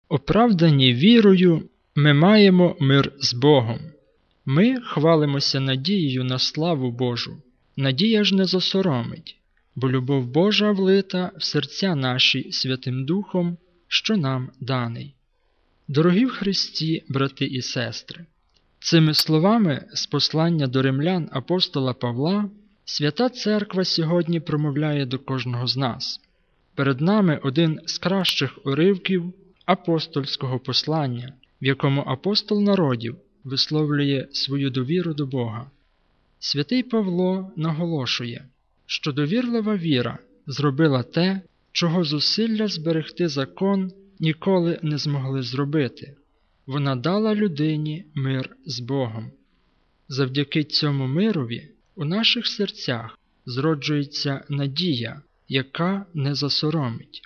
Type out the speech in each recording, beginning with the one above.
Оправдані вірою, ми маємо мир з Богом. Ми хвалимося надією на славу Божу. Надія ж не засоромить, бо любов Божа влита в серця наші Святим Духом, що нам даний. Дорогі в Христі, брати і сестри, цими словами з послання до римлян апостола Павла Свята Церква сьогодні промовляє до кожного з нас. Перед нами один з кращих уривків апостольського послання, в якому апостол народів висловлює свою довіру до Бога. Святий Павло наголошує, що довірлива віра зробила те, чого зусилля зберегти закон ніколи не змогли зробити. Вона дала людині мир з Богом. Завдяки цьому мирові у наших серцях зроджується надія, яка не засоромить.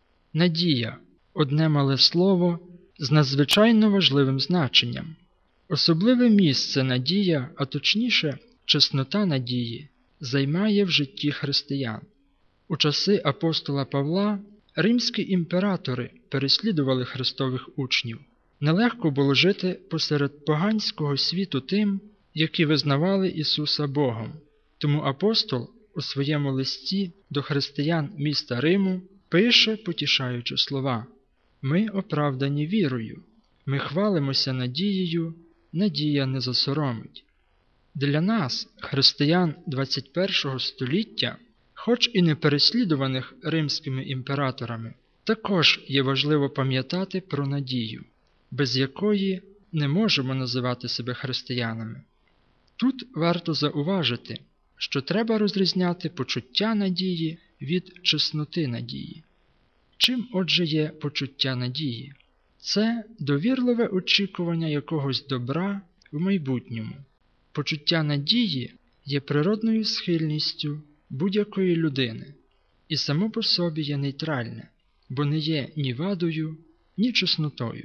Надія – одне мале слово з надзвичайно важливим значенням. Особливе місце надія, а точніше чеснота надії, займає в житті християн. У часи апостола Павла римські імператори переслідували Христових учнів. Нелегко було жити посеред поганського світу тим, які визнавали Ісуса Богом. Тому апостол у своєму листі до християн міста Риму пише потішаючі слова: «Ми оправдані вірою, ми хвалимося надією, надія не засоромить». Для нас, християн 21 століття, хоч і не переслідуваних римськими імператорами, також є важливо пам'ятати про надію, без якої не можемо називати себе християнами. Тут варто зауважити, що треба розрізняти почуття надії від чесноти надії. Чим, отже, є почуття надії? Це довірливе очікування якогось добра в майбутньому. Почуття надії є природною схильністю будь-якої людини і само по собі є нейтральне, бо не є ні вадою, ні чеснотою.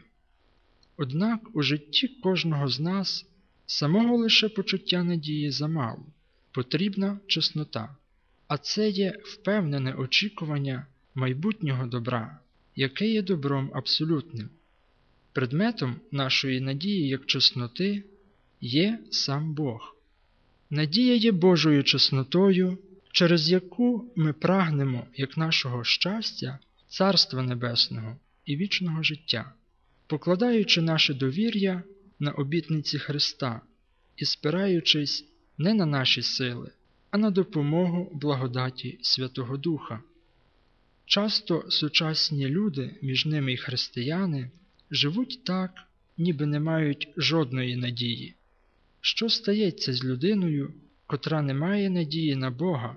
Однак у житті кожного з нас самого лише почуття надії замало, потрібна чеснота, а це є впевнене очікування майбутнього добра, яке є добром абсолютним. Предметом нашої надії як чесноти є сам Бог. Надія є Божою чеснотою, через яку ми прагнемо як нашого щастя, Царства Небесного і вічного життя, покладаючи наше довір'я на обітниці Христа і спираючись не на наші сили, а на допомогу благодаті Святого Духа. Часто сучасні люди, між ними й християни, живуть так, ніби не мають жодної надії. Що стається з людиною, котра не має надії на Бога,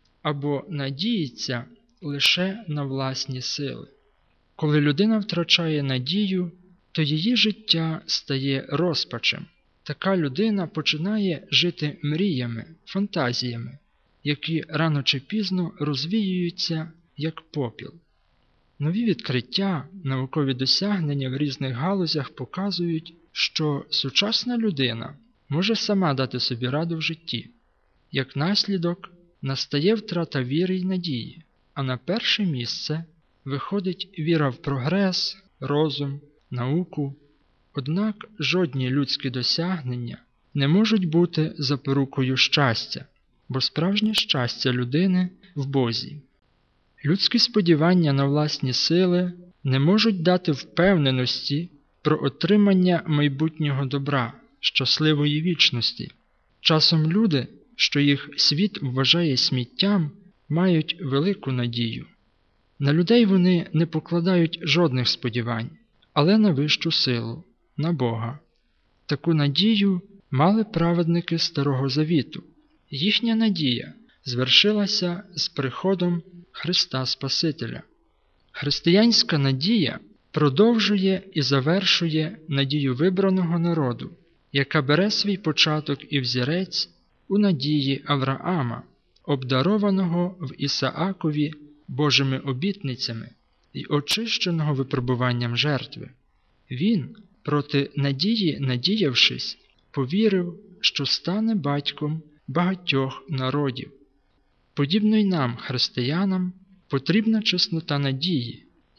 або надіється лише на власні сили? Коли людина втрачає надію, то її життя стає розпачем. Така людина починає жити мріями, фантазіями, які рано чи пізно розвіюються, як попіл. Нові відкриття, наукові досягнення в різних галузях показують, що сучасна людина може сама дати собі раду в житті. Як наслідок, настає втрата віри й надії, а на перше місце виходить віра в прогрес, розум, науку. Однак жодні людські досягнення не можуть бути запорукою щастя, бо справжнє щастя людини в Бозі. Людські сподівання на власні сили не можуть дати впевненості про отримання майбутнього добра, щасливої вічності. Часом люди, що їх світ вважає сміттям, мають велику надію. На людей вони не покладають жодних сподівань, але на вищу силу, на Бога. Таку надію мали праведники Старого Завіту. Їхня надія звершилася з приходом Христа Спасителя. Християнська надія продовжує і завершує надію вибраного народу, яка бере свій початок і взірець у надії Авраама, обдарованого в Ісаакові Божими обітницями й очищеного випробуванням жертви. Він, проти надії надіявшись, повірив, що стане батьком багатьох народів. Подібно й нам, християнам, потрібна чеснота надії,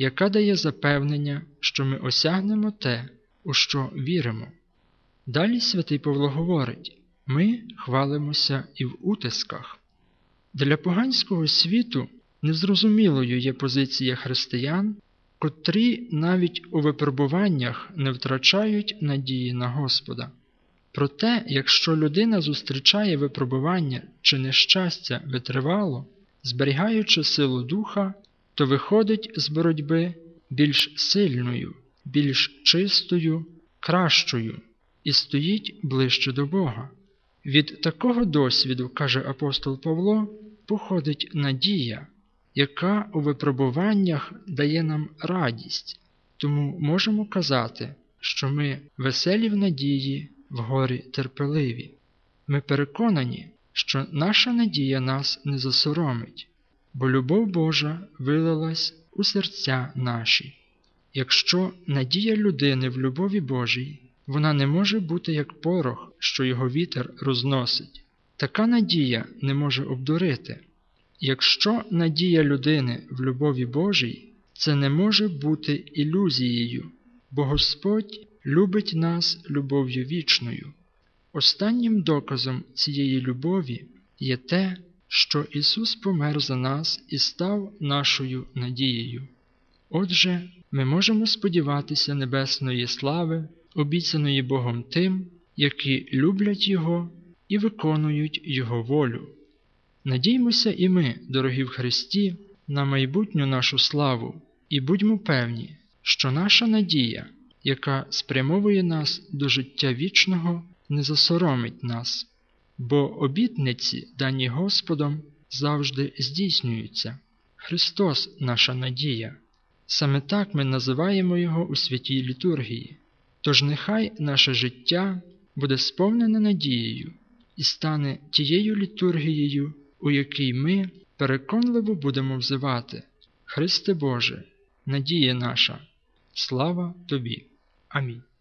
яка дає запевнення, що ми осягнемо те, у що віримо. Далі святий Павло говорить: ми хвалимося і в утисках. Для поганського світу незрозумілою є позиція християн, котрі навіть у випробуваннях не втрачають надії на Господа. Проте, якщо людина зустрічає випробування чи нещастя витривало, зберігаючи силу духа, то виходить з боротьби більш сильною, більш чистою, кращою і стоїть ближче до Бога. Від такого досвіду, каже апостол Павло, походить надія, яка у випробуваннях дає нам радість. Тому можемо казати, що ми веселі в надії, в горі терпеливі. Ми переконані, що наша надія нас не засоромить, бо любов Божа вилилась у серця наші. Якщо надія людини в любові Божій, вона не може бути як порох, що його вітер розносить. Така надія не може обдурити. Якщо надія людини в любові Божій, це не може бути ілюзією, бо Господь любить нас любов'ю вічною. Останнім доказом цієї любові є те, що Ісус помер за нас і став нашою надією. Отже, ми можемо сподіватися небесної слави, обіцяної Богом тим, які люблять Його і виконують Його волю. Надіймося і ми, дорогі в Христі, на майбутню нашу славу, і будьмо певні, що наша надія, яка спрямовує нас до життя вічного, не засоромить нас, бо обітниці, дані Господом, завжди здійснюються. Христос – наша надія. Саме так ми називаємо Його у святій літургії. Тож нехай наше життя буде сповнене надією і стане тією літургією, у якій ми переконливо будемо взивати: Христе Боже, надія наша, слава Тобі. Амінь.